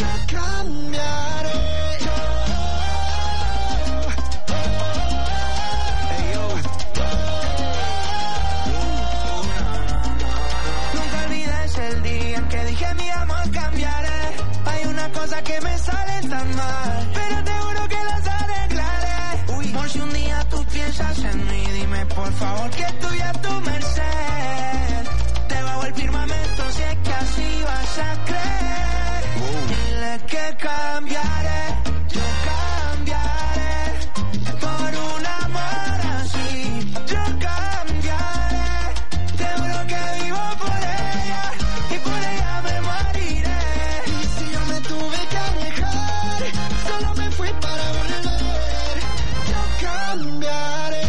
Por favor, que estoy a tu merced. Te bajo el firmamento si es que así vas a creer. Dile que cambiaré, yo cambiaré por un amor así. Yo cambiaré, te juro que vivo por ella y por ella me moriré. Y si yo me tuve que alejar, solo me fui para volver. Yo cambiaré.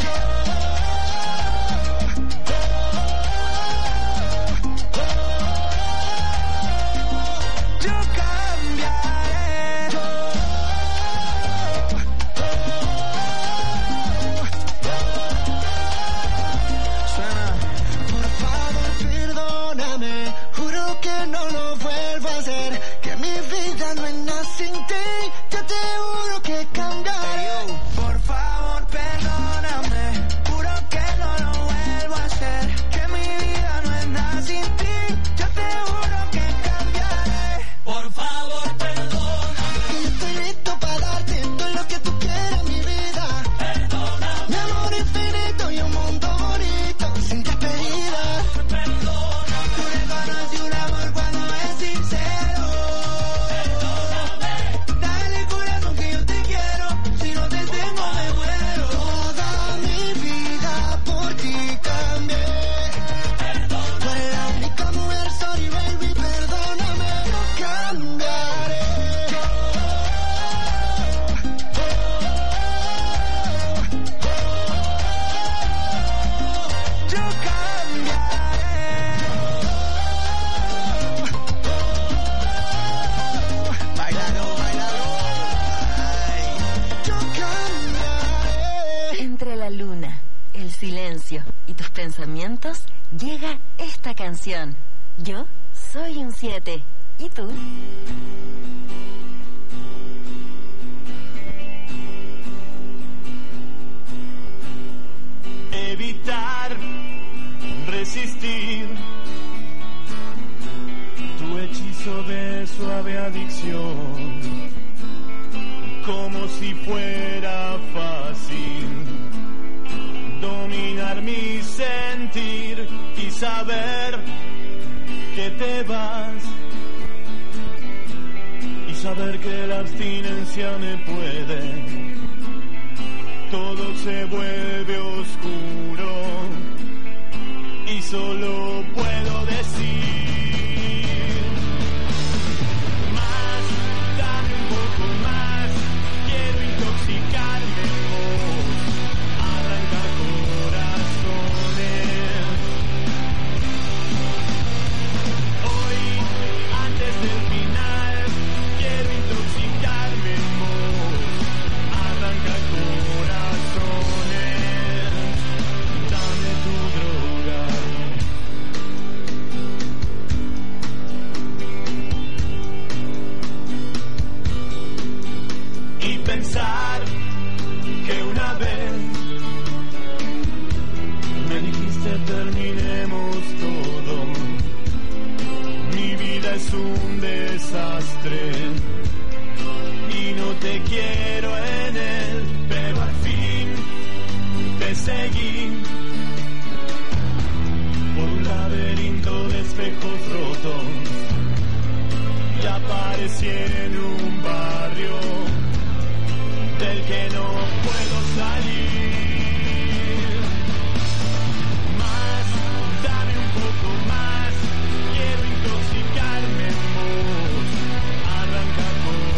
Y tus pensamientos, llega esta canción. Yo soy un 7. ¿Y tú? Evitar, resistir tu hechizo de suave adicción, como si fuera fácil dominar mi sentir y saber que te vas, y saber que la abstinencia me puede. Todo se vuelve oscuro y solo puedo decir más, dame un poco más, quiero intoxicarme en vos, arranca corazones. Hoy, antes del final, quiero intoxicarme en vos, arranca corazones, dame tu droga. Y pensar que una vez me dijiste terminemos todo, mi vida es un desastre y no te quiero en él, pero al fin te seguí por un laberinto de espejos rotos y aparecí en un barrio del que no puedo salir. Más, dame un poco más, quiero intoxicarme en vos, arranca con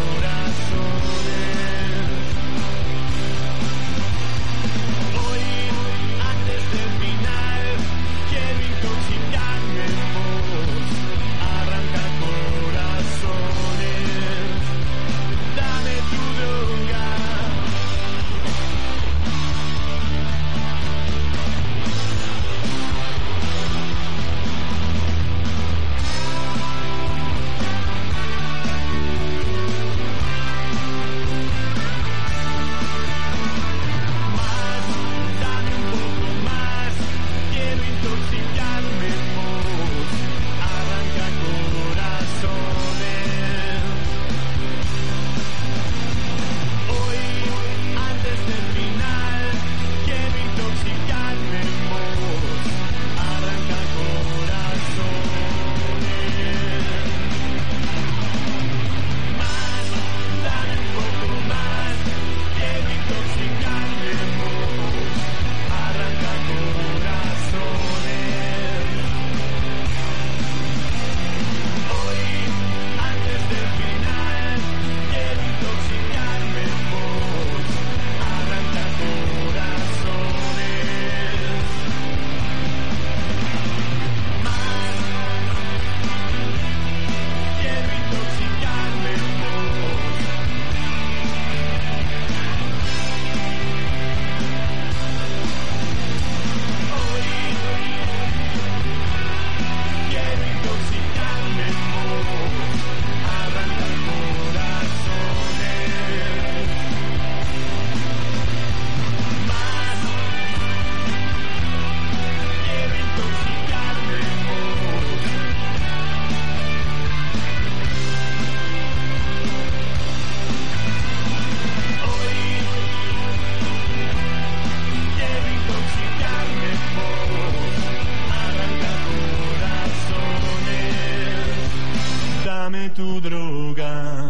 dame tu droga.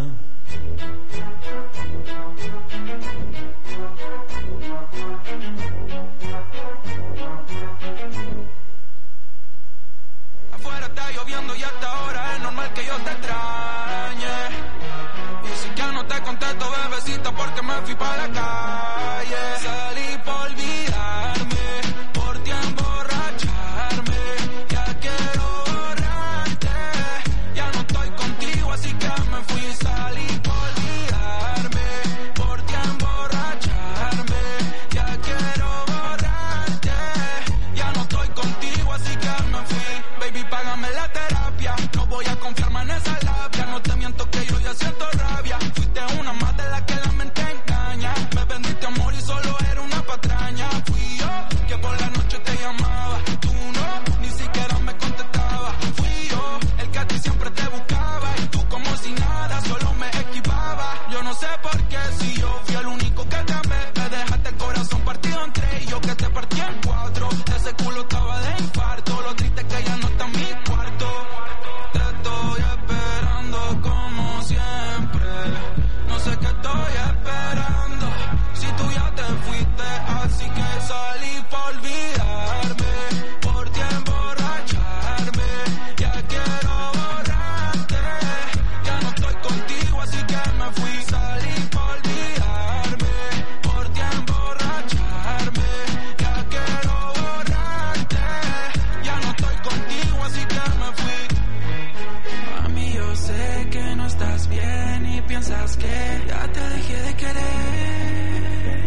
Afuera está lloviendo y hasta ahora es normal que yo te extrañe. Y si ya no te contesto, bebecita, porque me fui para la calle. Salí por olvidarme, por ti emborracharme. Ya quiero borrarte, ya no estoy contigo, así que me fui. Salí por olvidarme, por ti emborracharme. Ya quiero borrarte, ya no estoy contigo, así que me fui. Baby, págame la terapia, no voy a confiarme en esa labia. No te miento que yo ya siento rabia. Fuiste una más de la que la mente engaña. Me vendiste amor y solo era una patraña. Fui yo que por la noche te llamaba, tú no, ni siquiera me contestaba. Fui yo el que a ti siempre te buscaba y tú como si nada, solo me esquivaba. Yo no sé por qué, si yo fui el único que te amé. Me dejaste el corazón partido en tres y yo que te partí en cuatro. Ese culo estaba de infarto, lo triste es que ya no está en mi cuarto. Te estoy esperando como siempre, no sé qué estoy esperando, si tú ya te fuiste, así que salí por olvidarme, por ti emborracharme. Ya quiero borrarte, ya no estoy contigo, así que me fui. Salí por olvidarme, por ti emborracharme. Ya quiero borrarte, ya no estoy contigo, así que me fui. Mami, yo sé que no estás bien y piensas que ya te dejé de querer.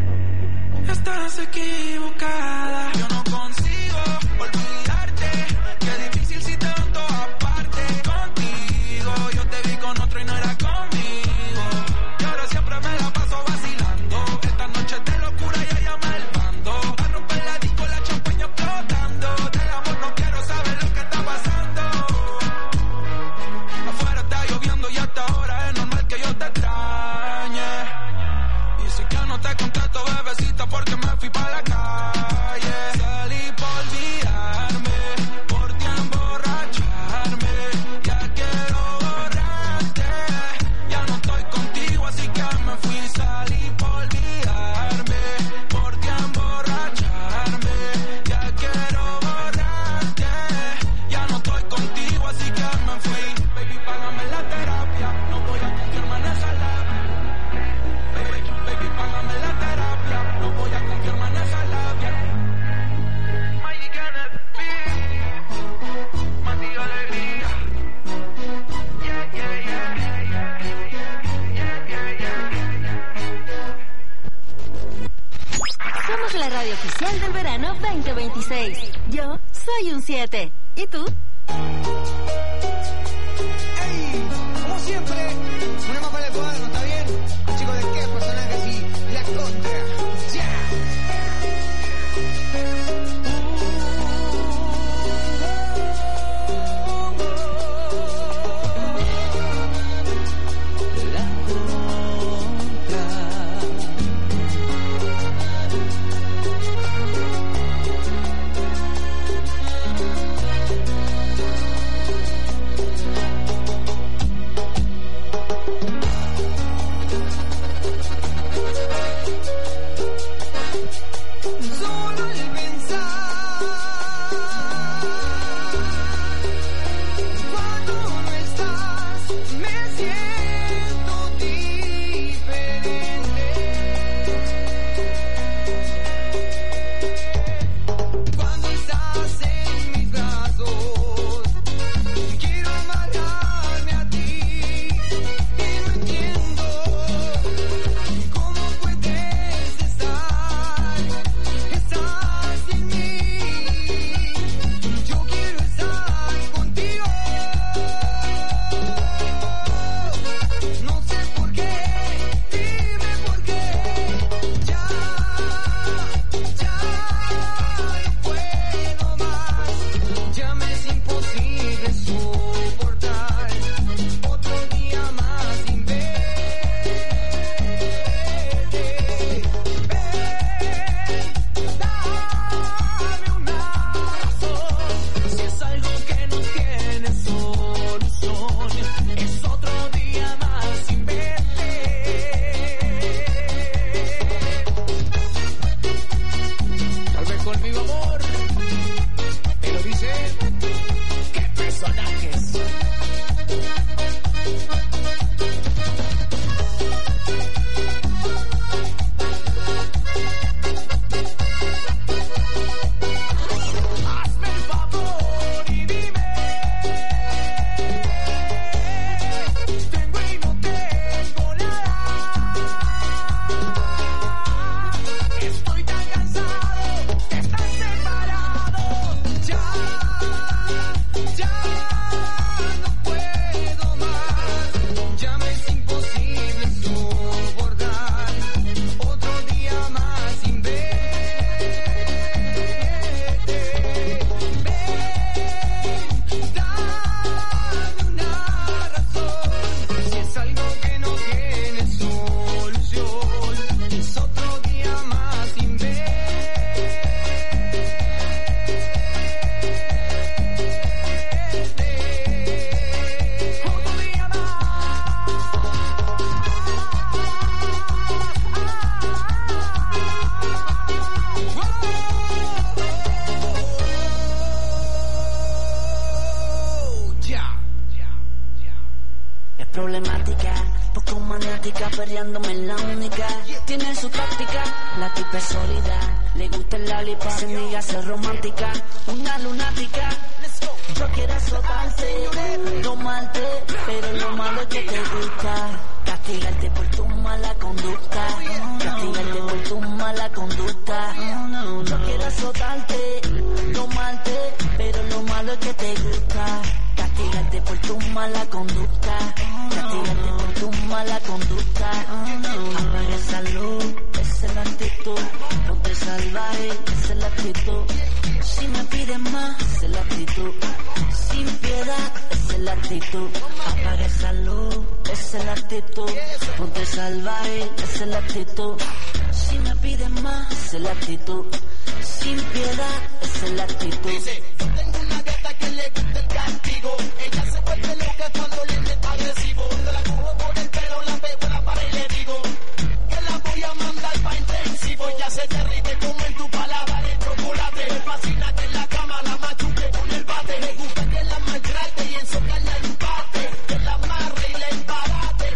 Estás equivocada, yo no consigo olvidarte. Qué difícil si te veo en todas partes. Contigo, yo te vi con otro y no era conmigo. Y ahora siempre me la paso vacilando. Esta noche de locura ya llama el bando. A romper la disco, la champaña explotando. Del amor no quiero saber lo que está pasando. Afuera está lloviendo y hasta ahora es normal que yo te extrañe. Y si que no te contesto, bebecita, porque me fui para la calle. Salí por olvidarme, por ti emborracharme. Ya quiero borrarte, ya no estoy contigo, así que me fui. Salí por olvidarme, por ti emborracharme. Ya quiero borrarte, ya no estoy contigo, así que me fui. Baby, págame la terapia, no voy a confiarme en esa labia. Baby, págame la terapia, no voy a confiarme en esa labia. Magic NFP, Mati Alegría. Yeah, yeah, yeah, yeah, yeah, yeah, yeah. Somos la radio oficial del verano 2026. Yo soy un 7. ¿Y tú? ¡Ey! Como siempre, una más para el cuadro, ¿está bien? Chicos, ¿de qué personajes y la contra? ¡Ya! Es otro día más sin verte. Tal vez conmigo, amor. Te lo dice. ¡Qué personajes! Hazme el favor y dime. Tengo y no tengo nada. Estoy tan cansado de estar separado. Ya no puedo más. Ya me es imposible soportar otro día más sin verte. Dame una razón. Si es algo que no tiene solución, es otro día más sin verte. Otro día más. Ya. Es problemática, poco maniática, perreándome en la única. Tiene su táctica, la tipa es sólida. Le gusta el lollipop, se niega a ser romántica. Una lunática, yo quiero azotarte, tomarte, pero lo malo es que te gusta. Castigarte por tu mala conducta. Castigarte por tu mala conducta. Yo quiero azotarte, tomarte, pero lo malo es que te gusta. Castigarte por tu mala conducta. Castigarte por tu mala conducta. Apaga esa luz, esa es la actitud. Ponte salvaje, esa es la actitud. Si me pides más, esa es la actitud. Sin piedad, esa es la actitud. Apaga esa luz, esa es la actitud. Ponte salvaje, esa es la actitud. Si me pides más, esa es la actitud. Sin piedad, esa es la actitud. Dice, yo tengo una gata que le gusta el castigo. Ella se vuelve loca cuando le meto agresivo. Cuando la cojo por el pelo, la pego en la pared y le digo que la voy a mandar pa' intensivo. Ella se derrite como en tu paladar el chocolate. Me fascina que en la cama la machuque con el bate. Me gusta que la maltrate y en socarla el empate. Que la amarre y la embarate.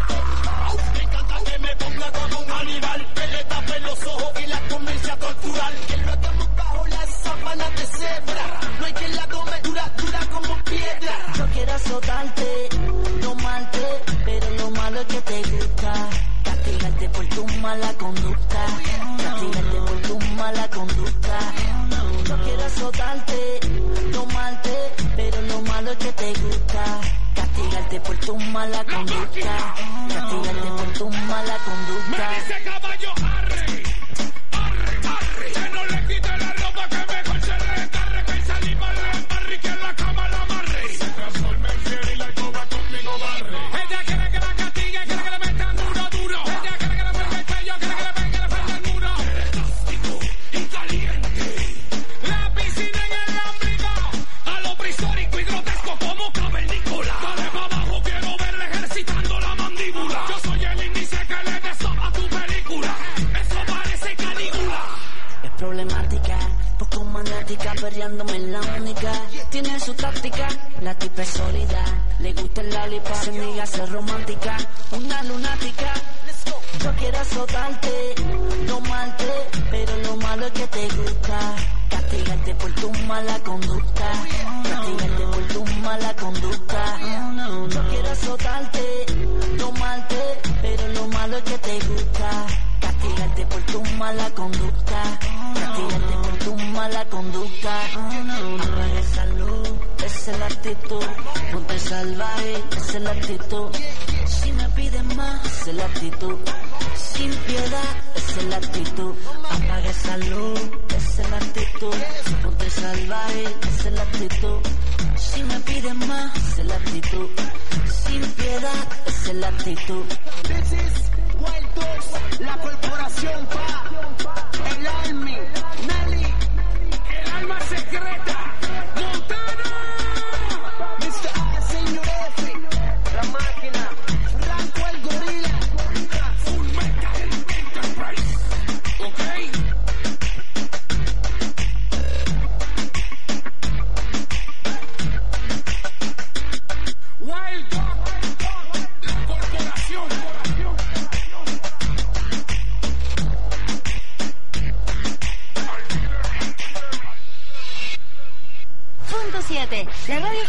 Me encanta que me ponga como un animal. Que le tape los ojos y la comience a torturar. Que lo hagamos bajo las sábanas de cebra. No hay quien la tome dura como piedra. Yo quiero azotarte, tomarte, pero lo malo es que te gusta. Castigarte por tu mala conducta. Castigarte por tu mala conducta. Yo quiero azotarte, tomarte, pero lo malo es que te gusta. Castigarte por tu mala conducta. Castigarte por tu mala conducta. Me dice caballo, arre, arre, arre. Que no le quite la ropa, que mejor se recarre. Que el saliva le embarre y que en la cama la amarre. Se transforma en fiel y la coba conmigo barre. Ella quiere que la castigue, quiere que le metan duro, duro. Ella quiere que le ponga el cuello, quiere que le pegue la frente al muro. Elástico y caliente. La piscina en el ombligo. A lo prehistórico y grotesco como cavernícola. Dale para abajo, quiero verle ejercitando la mandíbula. Yo soy el índice que le beso a tu película. Eso parece Calígula. Es problemática, poco maniática, perreándome en la única. Tiene su táctica, la tipa es sólida. Le gusta el lollipop, se niega a ser romántica. Una lunática, yo quiero azotarte, tomarte, pero lo malo es que te gusta. Castigarte por tu mala conducta. Castigarte por tu mala conducta. Yo quiero azotarte, tomarte, pero lo malo es que te gusta. Castigarte por tu mala conducta. Castigarte por tu mala conducta. Apaga esa luz, esa es la actitud. Ponte salvaje, esa es la actitud. Si me pides más, esa es la actitud. Sin piedad, esa es la actitud. Apaga esa luz, esa es la actitud. Ponte salvaje, esa es la actitud. Si me pides más, esa es la actitud. Sin piedad, esa es la actitud. This is Wild Dogs, la corporación pa, el Army, Nelly, el alma secreta, Montana, Mr. A, señor F,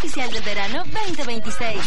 oficial del verano 2026.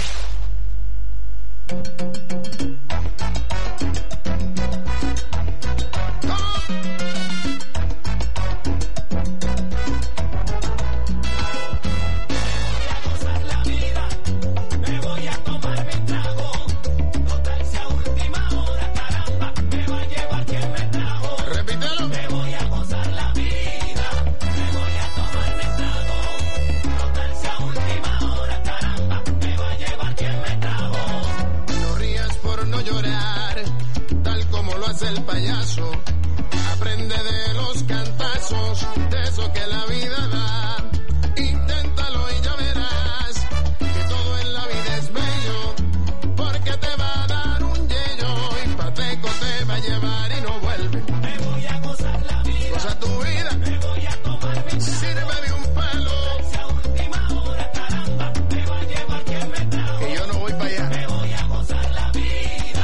El payaso aprende de los cantazos, de eso que la vida da. Inténtalo y ya verás que todo en la vida es bello, porque te va a dar un yello y pateco te va a llevar y no vuelve. Me voy a gozar la vida, goza tu vida, me voy a tomar mi trago. Sírveme un pelo, esa última hora, caramba, me va a llevar quien me trajo. Que yo no voy para allá. Me voy a gozar la vida.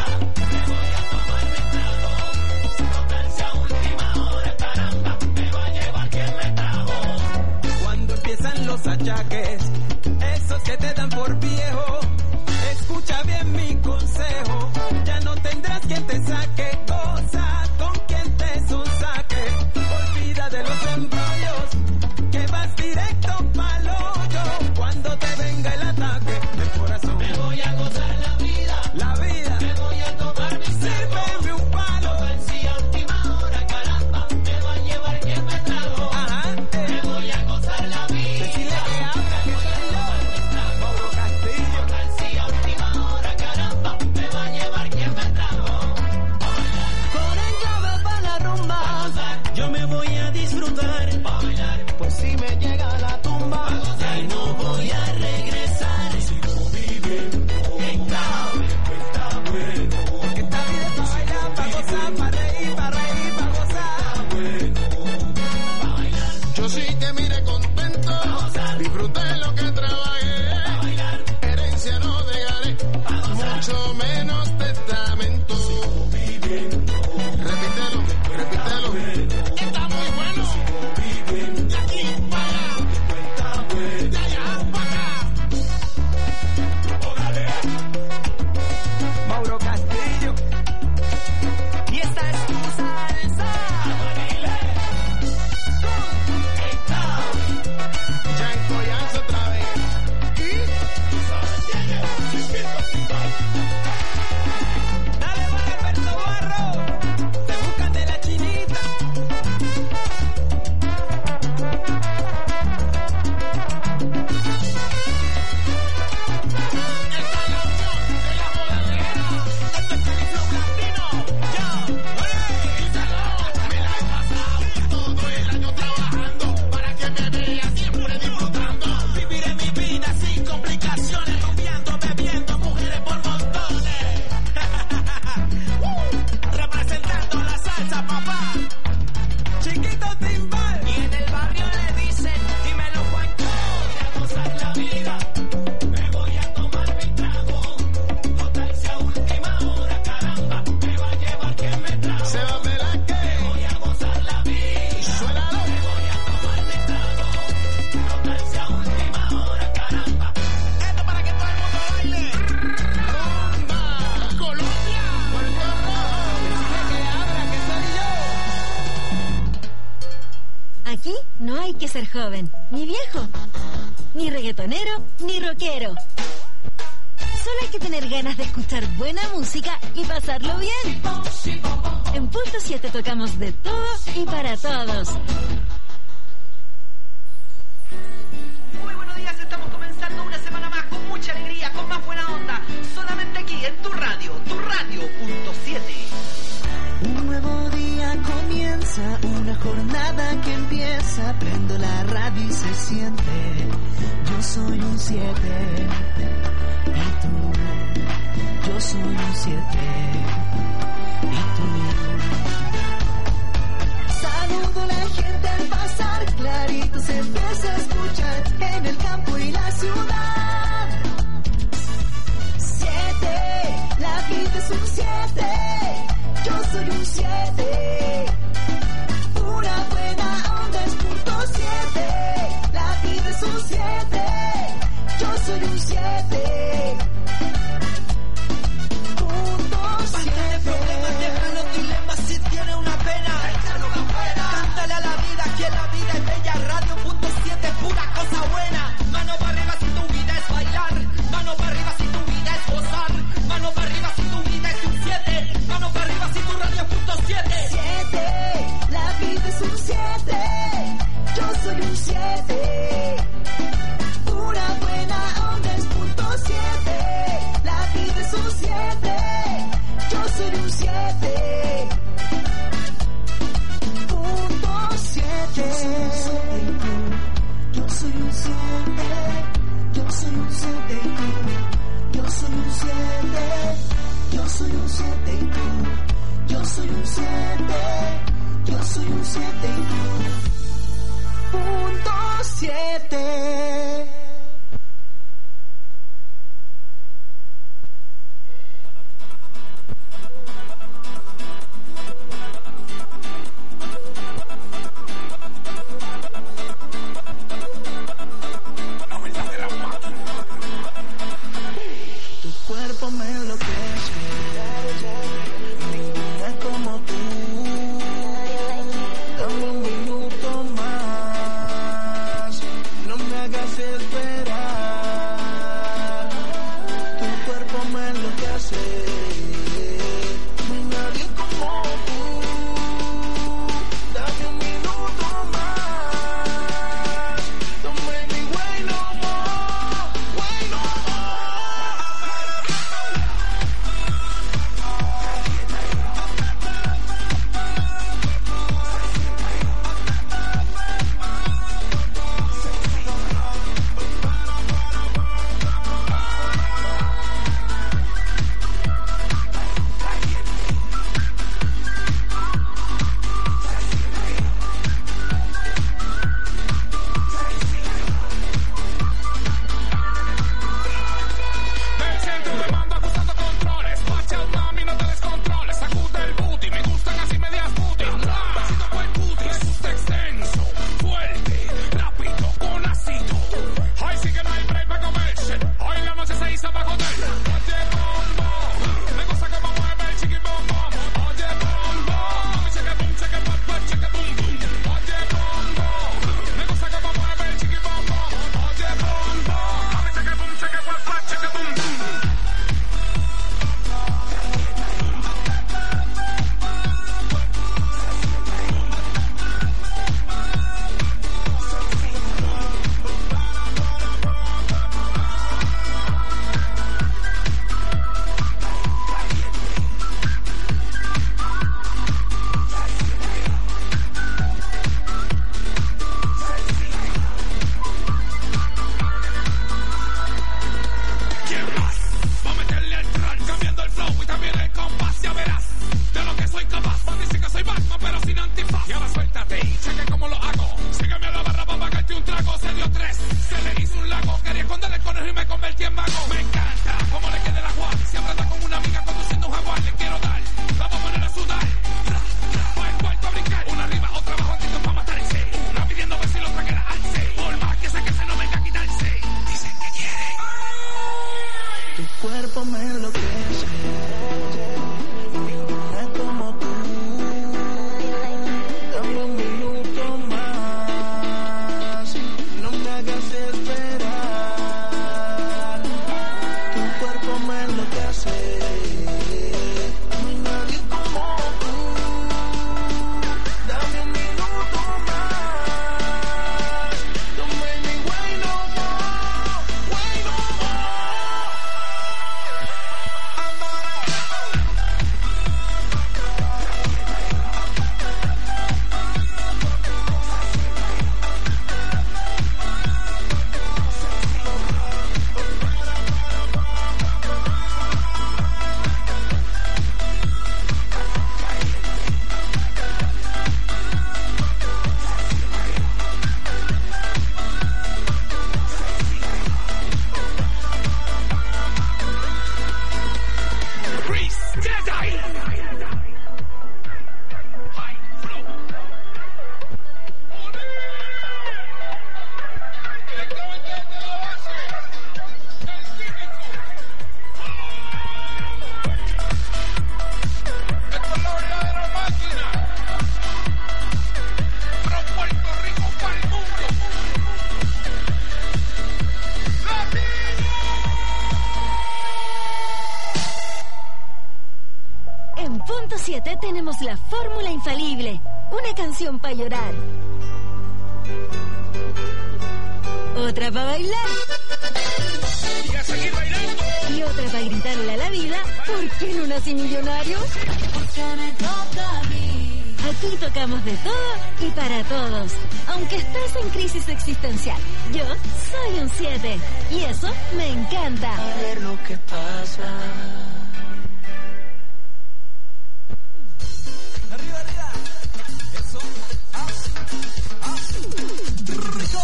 Los achaques, esos que te dan por viejo, escucha bien mi consejo, ya no tendrás quien te saque, goza con quien te sonsaque, olvida de los embrollos, que vas directo pa'l hoyo, cuando te venga el ataque del corazón, me voy a gozar la vida, me voy a tomar mi sírveme un palo, si a última hora, caramba, me va a llevar quien me trajo, me voy a gozar la vida. Pues si me llega la tumba, ya no voy a regresar. Sigo viviendo, está bueno. Porque esta vida es para bailar, para gozar, para reír, para gozar. Para bailar. Yo sí que mire contento, disfruté lo que trabajé. Herencia no dejaré, mucho menos testamento. Sigo viviendo, repítelo. Está muy bueno. Mauro Castillo, y esta es tu salsa. Yanko Yanzo otra vez. Dale para Alberto Barro, te buscan de la chinita. Aquí no hay que ser joven, ni viejo, ni reggaetonero, ni rockero. Solo hay que tener ganas de escuchar buena música y pasarlo bien. En Punto 7 tocamos de todo y para todos. Muy buenos días, estamos comenzando una semana más con mucha alegría, con más buena onda. Solamente aquí en tu radio, Punto 7. Un nuevo día comienza, una jornada que empieza. Prendo la radio y se siente. Yo soy un 7. Y tú, yo soy un 7. Y tú. Saludo a la gente al pasar, clarito se empieza a escuchar en el campo y la ciudad. 7, la vida es un 7. Yo soy un 7. Una buena onda es punto 7. La vida es un 7. Yo soy un 7. Basta de problemas, deja los dilemas si tiene una pena. Cántale a la vida que la vida es bella. Radio.7 pura cosa buena. Mano para arriba si tu vida es bailar. Mano para arriba si tu vida es gozar. Mano para arriba si tu vida es un 7. Mano para arriba si tu radio es .7. 7, la vida es un 7. Yo soy un 7. Pura buena onda es .7. La vida es un 7. Yo soy un 7. .7. Yo soy un 7. Yo soy un 7 y tú. Yo soy un 7. Yo soy un 7 y tú. Yo soy un 7. Yo soy un 7 y tú. .7. Tu cuerpo me enloquece, ninguna como tú. Dame un minuto más, no me hagas esperar. Tu cuerpo me enloquece, no hay nadie como tú. Dame un minuto más, don't make me wait no more, wait no more. Del centro me mando acusando controles. Watch out, mami, no te descontroles. Sacude el booty, me gustan así medias booty. Besito por el booty, me gusta extenso, fuerte, rápido, con ácido. Ay, sí que no hay break para comerse. Hoy la noche se hizo para joder. Oye, bombón, me gusta como mueve el chiqui bombón. Oye, bombón, mami, cheque boom, cheque pop, pop, cheque boom, boom. Oye, bombón, me gusta como mueve el chiqui bombón. Oye, bombón, mami, cheque boom, cheque pop, pop, cheque boom, boom. ¿Quién más? Va a meterle al tran, cambiando el flow y también el compás, ya verás de lo que soy capaz. Van a decir que soy Batman, pero sin antifaz. Y ahora suéltate y cheque cómo lo hago. Sígueme a la barra para pagarte un trago. Se dio 3, se le hizo un lago. Quería esconder el conejo y me convertí en mago. Me encanta cómo le quede la Juan. Siempre anda con una amiga conduciendo un jaguar. Le quiero dar, vamos a poner a sudar. Va el cuarto a brincar, una arriba, otra abajo, antes para matarse. Una pidiendo ver si lo traquera alce. Por más que se no venga a quitarse. Dicen que quiere. Tu cuerpo me enloquece, ninguna como tú. Dame un minuto más, no me hagas esperar. Tu cuerpo me enloquece, no hay nadie como tú. Dame un minuto más, don't make me wait no more, wait no more. 7 tenemos la fórmula infalible. Una canción para llorar. Otra para bailar. Y a seguir bailando. Y otra para gritarle a la vida, ¿por qué no nací millonario? Porque me toca a mí. Aquí tocamos de todo y para todos. Aunque estés en crisis existencial, yo soy un 7. Y eso me encanta. A ver lo que pasa. Arriba, arriba. Eso. Así. Rico.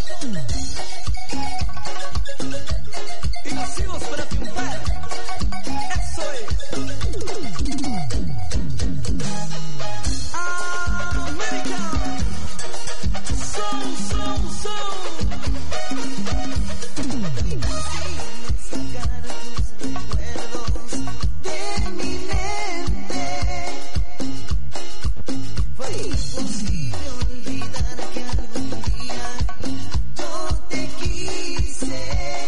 Y nacimos para triunfar. Eso es. América. Sacar tus recuerdos de mi mente. Fue imposible olvidar que algún día yo te quise.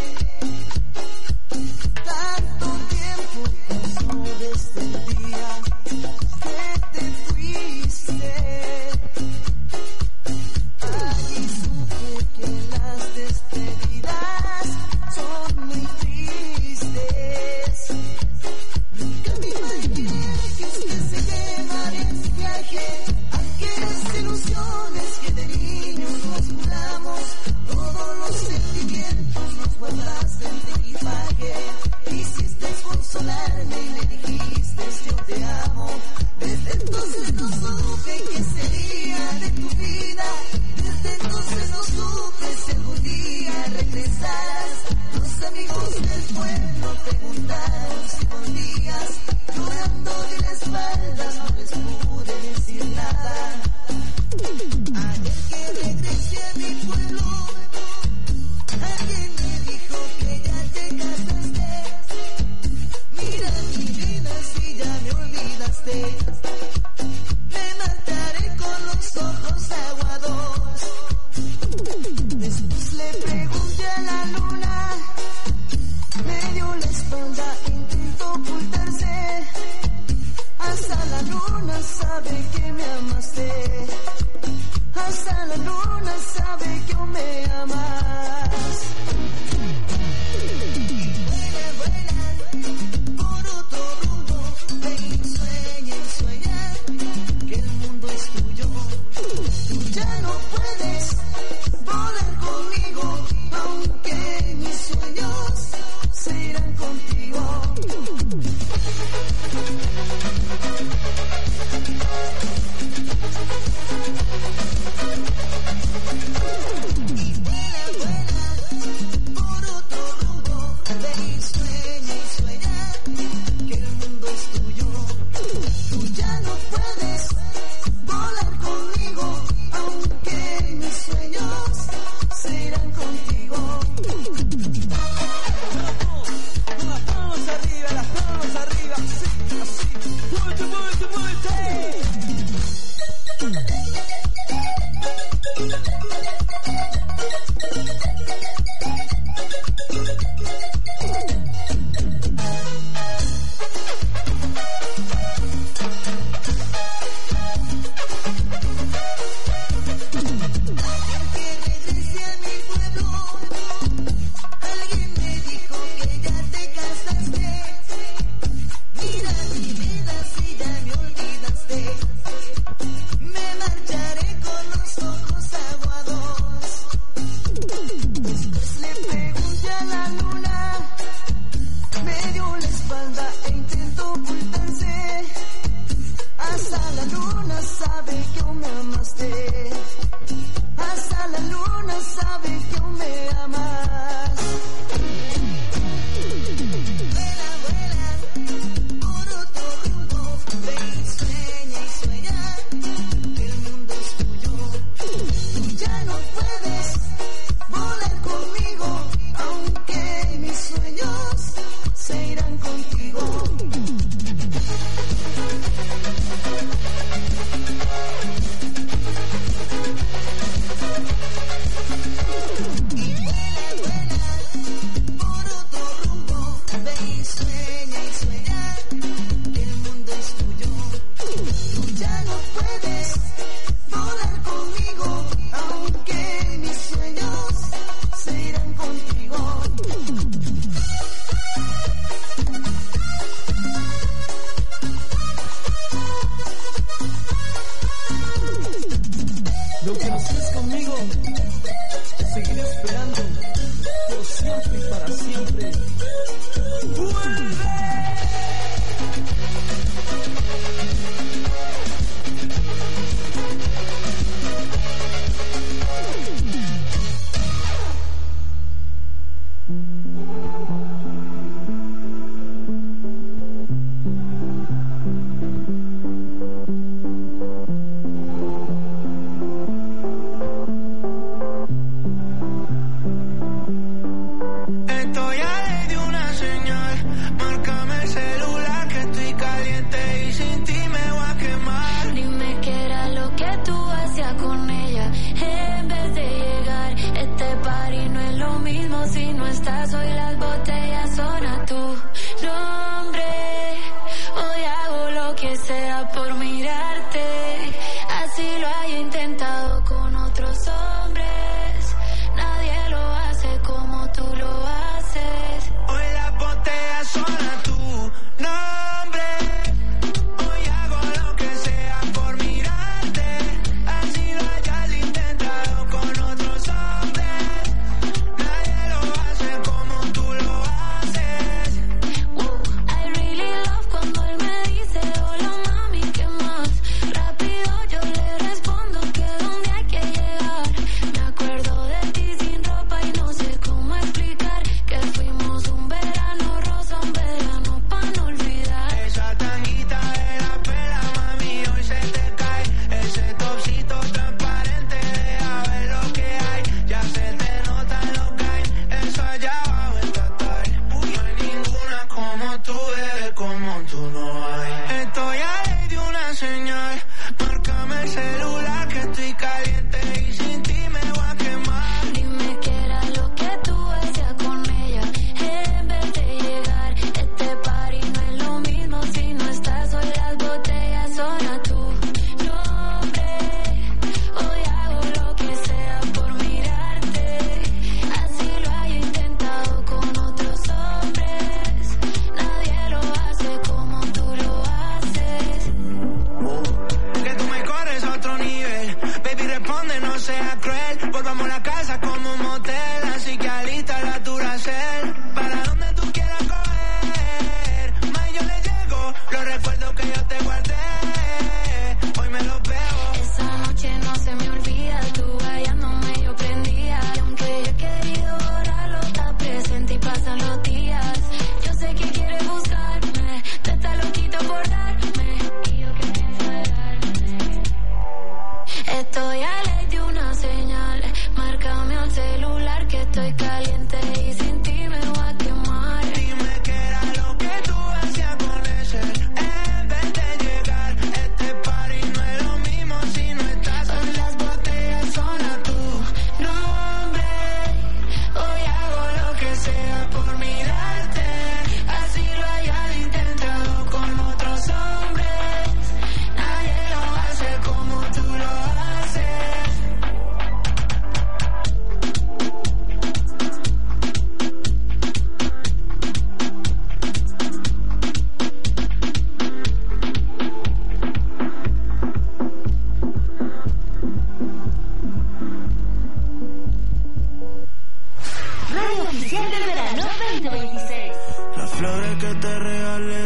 Tanto tiempo pasó desde el día que te fuiste. Allí supe que las despedidas son muy tristes. Nunca me imaginé que usted se llevaría en viaje aquellas ilusiones que de niños nos juramos. Todos los sentimientos los guardaste en tu equipaje. Quisiste consolarme y me dijiste yo te amo. Desde entonces no supe qué sería de tu vida. Desde entonces no supe si algún día regresarás. Los amigos del pueblo preguntaron si volvías. Llorando de la espalda no les pude decir nada. Ayer que regresé a mi pueblo, alguien me dijo que ya te casaste. Mira mi vida si ya me olvidaste. Me marcaré con los ojos aguados. Después le pregunté a la luna, me dio la espalda, intentó ocultarse. Hasta la luna sabe que me amaste. Hasta la luna sabe que aún me amas. Vuela por otro rumbo, ven y sueña que el mundo es tuyo. Tú ya no puedes volar conmigo, aunque mis sueños se irán contigo. Por otro rumbo, ve y sueña que el mundo es tuyo. Tú ya no puedes volar conmigo, aunque mis sueños se irán contigo. Las manos arriba, así, así. Muévete. Alguien me dijo que ya te casaste. Mira mi vida si ya me olvidaste. Me marcharé con los ojos aguados. Después le pregunté a la luna, me dio la espalda e intentó ocultarse. Hasta la luna sabe que aún me amaste. Hasta la luna sabe que aún me amas. Vuela por otro rumbo, ve y sueña que el mundo es tuyo. Tú ya no puedes volar conmigo, aunque mis sueños se irán contigo. Por otro rumbo, ve y sueña que el mundo es tuyo.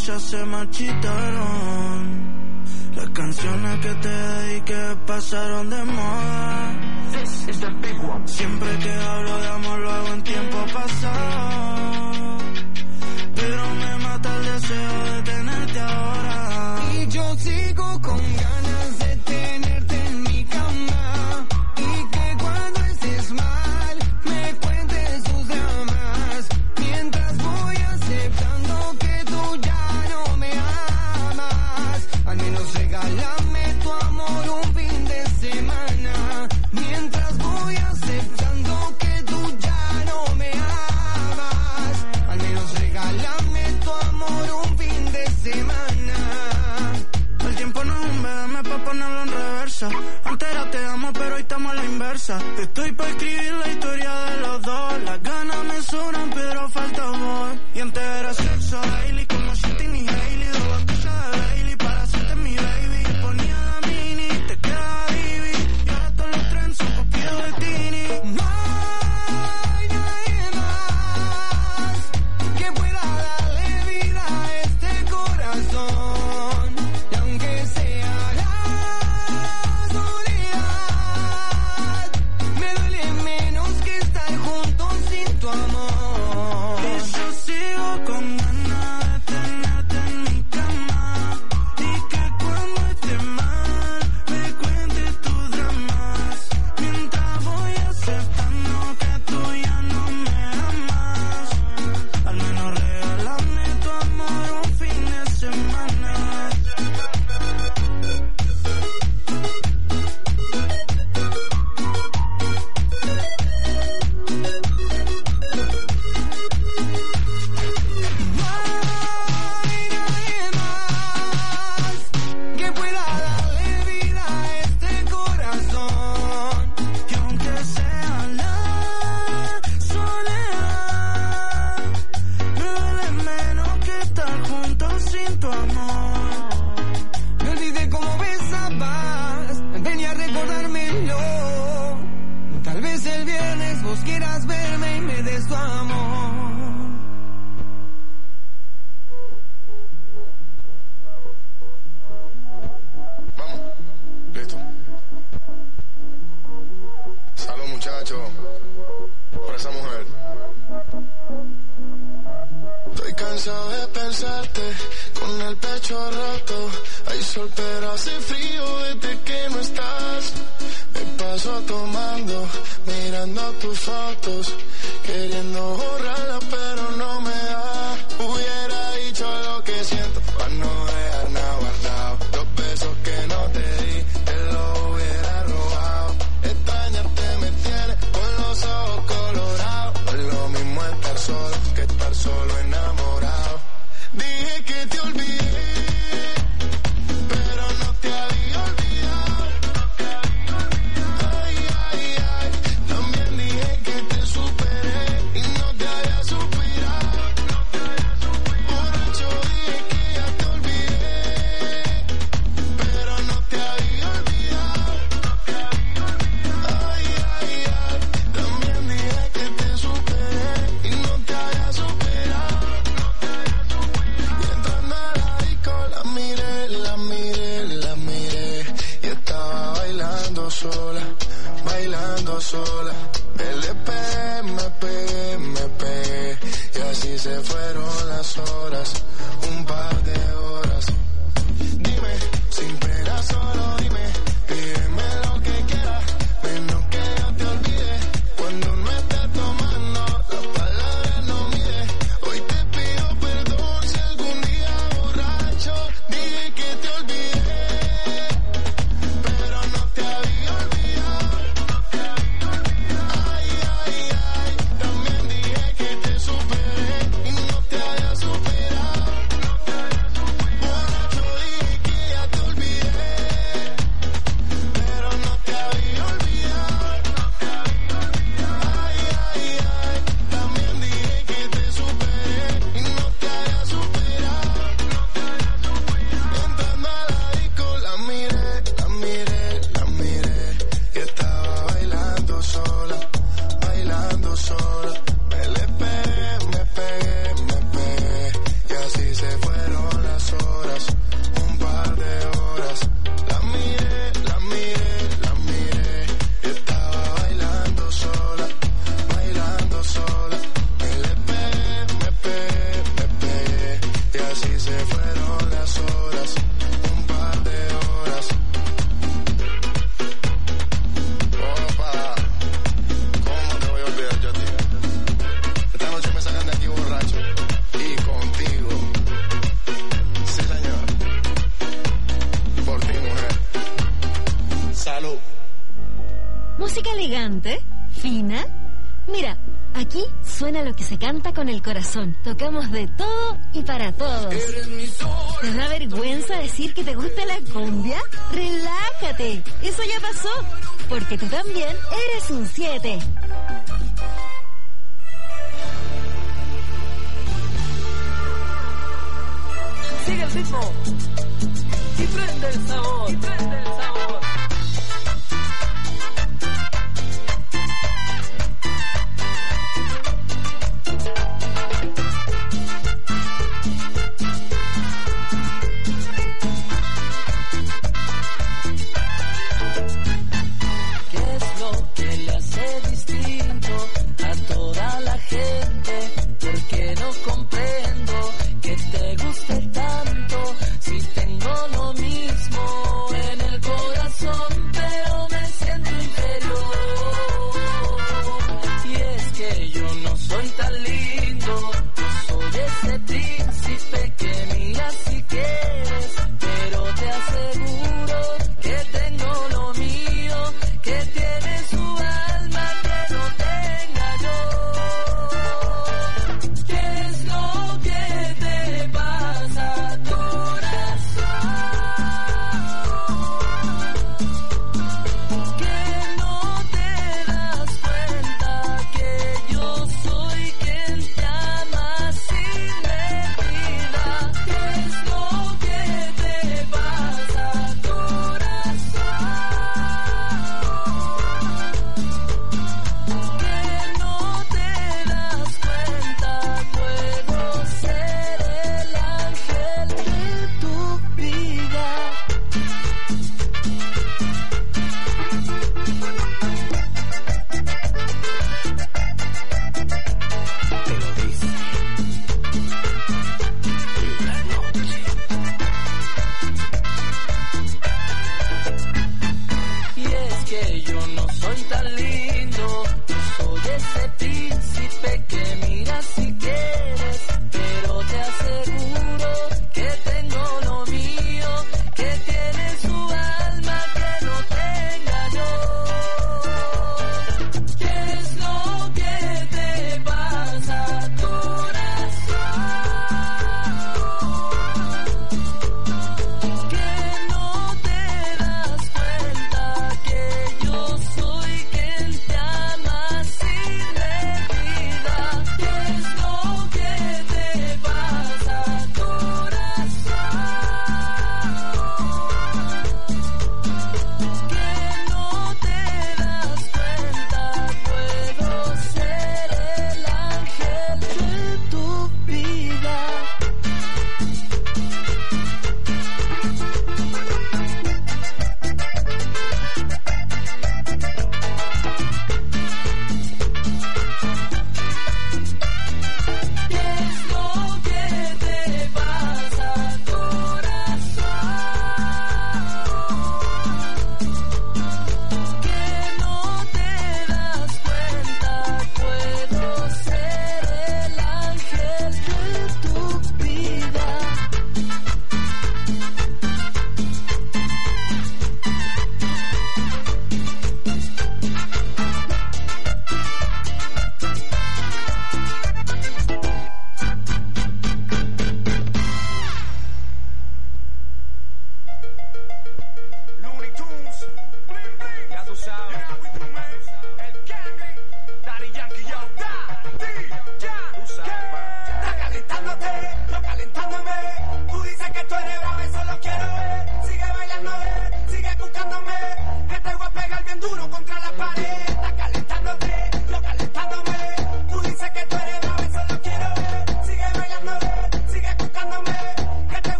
ya se marchitaron. Las canciones que te dediqué pasaron de moda. Siempre que hablo de amor lo hago en tiempo pasado, pero me mata el deseo de tenerte ahora. Y yo sigo con ganas de tenerte en mi cama, y que cuando estés mal me cuentes tus dramas, mientras voy aceptando que tú ya no me amas. Al menos regálame tu amor un fin de semana, mientras voy aceptando que tú ya no me amas. Al menos regálame tu amor un fin de semana. El tiempo no es un BM pa' ponerlo en reversa. Antes era te amo pero hoy estamos a la inversa. Estoy pa' escribir la historia de los dos. Las ganas me sobran pero falta amor. Y antes era sexo daily como Shanti y Hailey. Dos botellas de Bailey para hacerte mi baby. Ponía la mini, te quedaba divi. Y ahora todos los trends son copiados de Tini. No hay nadie más que pueda darle vida a este corazón. Y aunque sea la soledad, me duele menos que estar juntos sin tu amor. Y yo sigo con ganas de tenerte en mi cama, y que cuando esté mal me cuentes tus dramas, mientras voy aceptando que tú ya no me amas. Al menos regálame tu amor un fin de semana. No hay nadie más que pueda darle vida a este corazón. Y aunque sea la soledad, me duele menos que estar juntos sin tu amor. Me olvidé cómo besabas, ven a recordármelo. Tal vez el viernes vos quieras verme y me des tu amor. Vamos, listo. Salud, muchachos, por esa mujer. Estoy cansado de pensarte con el pecho roto. Hay sol pero hace frío desde que no estás. Me paso tomando, mirando tus fotos, queriendo borrarlas pero no me da. Hubiera dicho lo que siento para no dejar nada guardado. Los besos que no te di, te los hubiera robado. Extrañarte me tiene con los ojos colorados. No es lo mismo estar solo que estar solo enamorado. Dije que te olvidé, pero no te había olvidado. Ay, ay, ay. También dije que te superé y no te había superado. se fueron las horas, un par de horas. La miré, la miré, la miré. Y estaba bailando sola, bailando sola. Me pegué, y así se fueron las horas, un par de horas. Opa, ¿cómo te voy a olvidar yo a ti? Esta noche me sacan de aquí borracho y contigo. Sí, señor. Por ti, mujer. Salud. Música elegante, fina. Mira, aquí suena lo que se canta con el corazón. Tocamos de todo y para todos. ¿Te da vergüenza decir que te gusta la cumbia? Relájate, eso ya pasó, porque tú también eres un 7. Sigue el ritmo y prende el sabor, prende el sabor. ¿Qué es lo que le hace distinto a toda la gente? Porque no comprendo que te guste tanto si tengo lo mismo en el corazón.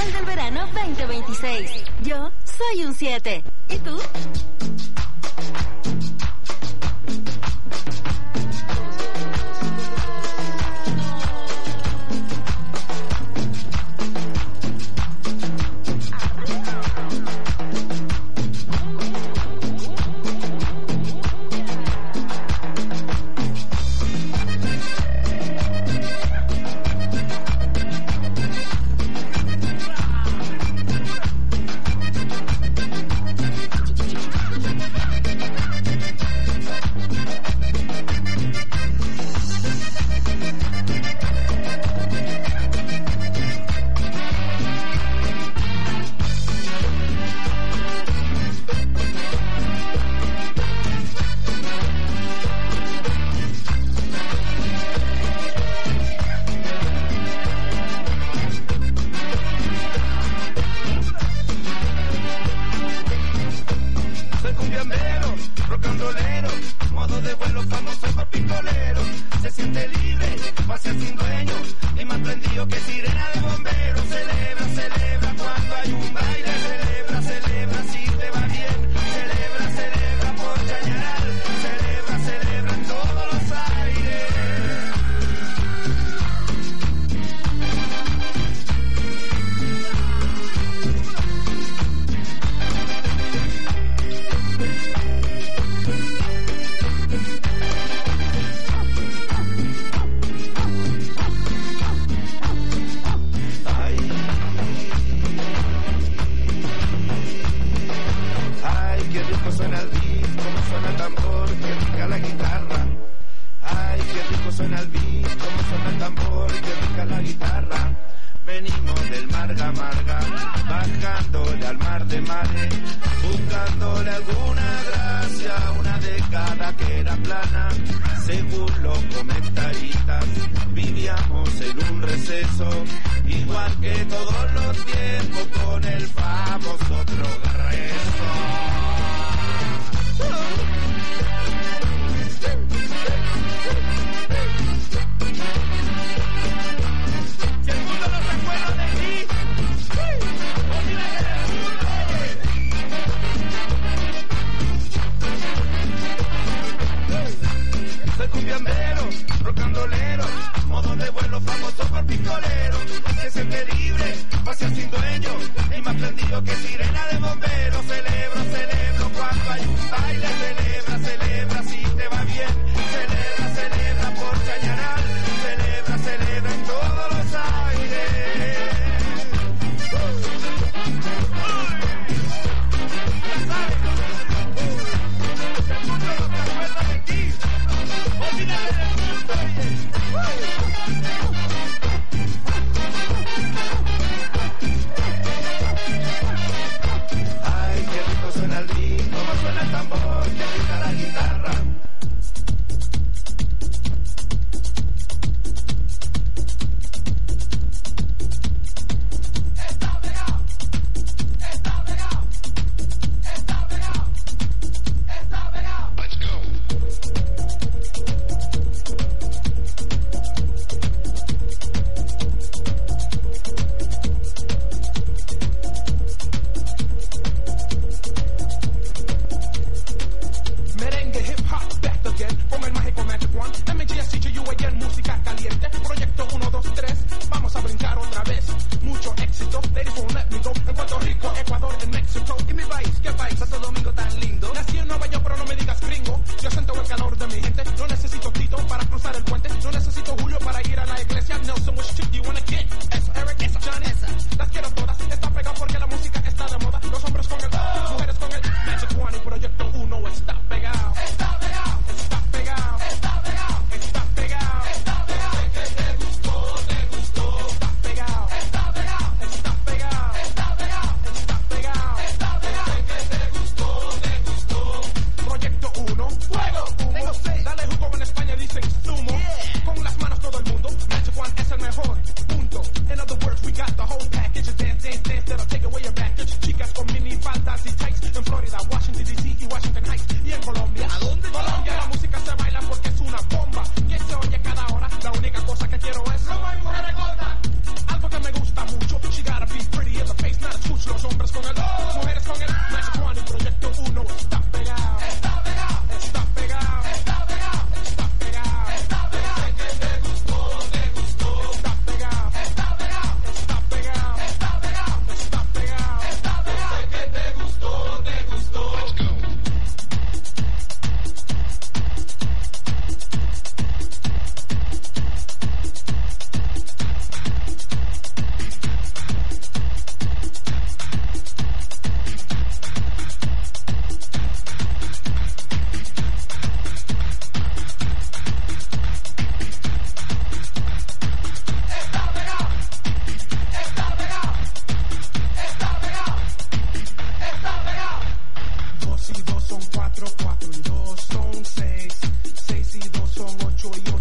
Festival del Verano 2026. Yo soy un 7. ¿Y tú?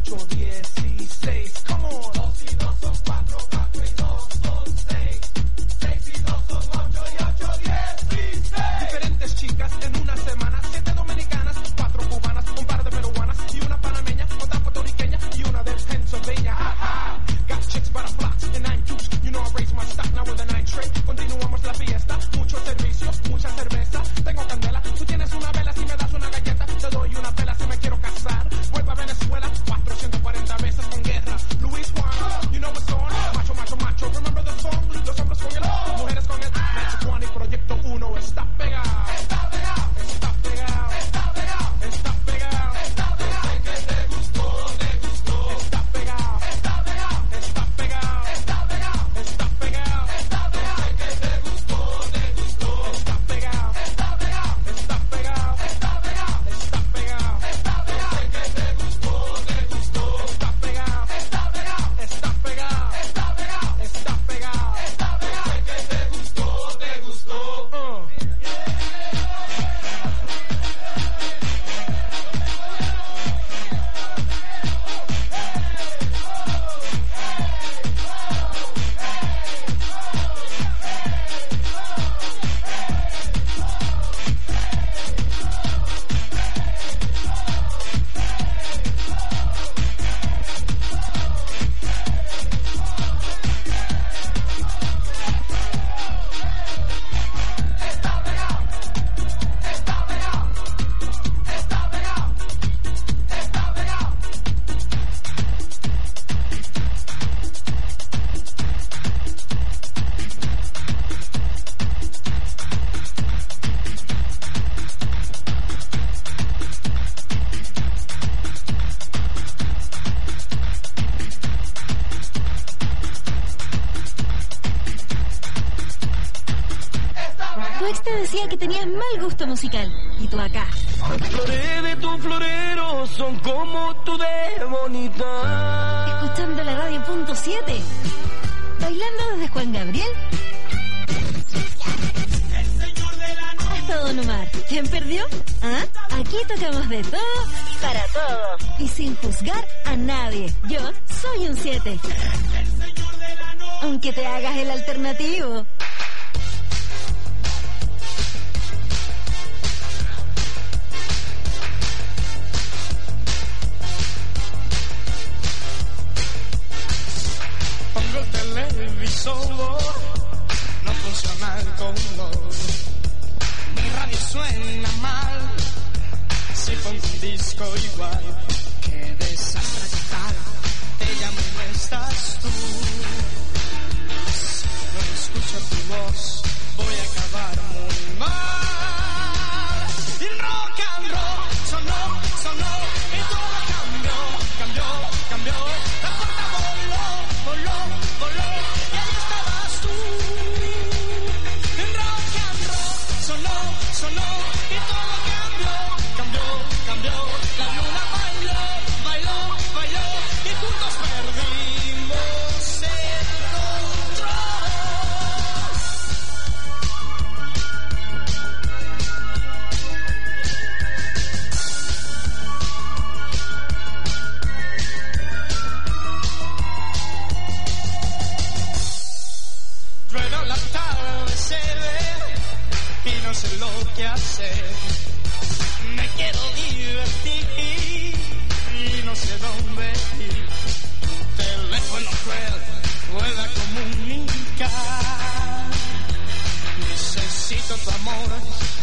8, 16. Come on. 2 y 2 son 4, 4 y 2 son 6. 6 y 2 son 8 y 8, 16. Diferentes chicas en una semana, 7 dominicanas, 4 cubanas, un par de peruanas y una panameña, otra puertorriqueña y una de Pennsylvania. Got chicks by the blocks and 9 dukes. You know I raise my stock now with a nitrate. Continuamos la fiesta, mucho servicio, mucha cerveza. Tengo candela, tú tienes una vela, si me das una galleta, te doy una pela si me quiero casar. Vuelvo a Venezuela, 440 veces con guerra. Luis Juan, you know what's on. Macho, macho, macho, remember the song. Los hombres con el O, mujeres con el Macho Juan y Proyecto 1 está pegado. Está pegado, está pegado, está pegado, está pegado, está pegado. Que te gustó, te gustó. Está pegado, está pegado, está pegado, está pegado, está pegado, está pegado. Que te gustó, te gustó. Está pegado, está pegado, está pegado, está pegado, está pegado, está pegado. Que te gustó, te gustó. Está pegado, está pegado, está pegado, está pegado, está pegado, está pegado. Que te gustó, te gustó. Tu ex te decía que tenías mal gusto musical. Y tú acá. Flores de tu florero son como tú de bonita. Escuchando la radio .7. Bailando desde Juan Gabriel. Hasta Don Omar. ¿Quién perdió? ¿Ah? Aquí tocamos de todo para todos. Y sin juzgar a nadie. Yo soy un 7. Aunque te hagas el alternativo. Pongo el televisor, no funciona el color. Mi radio suena mal, si pongo un disco igual. Qué desastre total, te llamo y no estás tú. Si no escucho tu voz, voy a acabar muy mal. Y rock and roll sonó, sonó, y todo cambió, cambió, cambió. La puerta voló, voló, voló, y ahí estabas tú. Y rock and roll sonó, sonó, y todo cambió, cambió, cambió. La luna bailó, bailó, bailó, y juntos perdimos el control. Rueda la tarde, se ve, y no sé lo que hacer. Me quiero divertir y no sé dónde ir. Tu teléfono cruel vuelve a comunicar. Necesito tu amor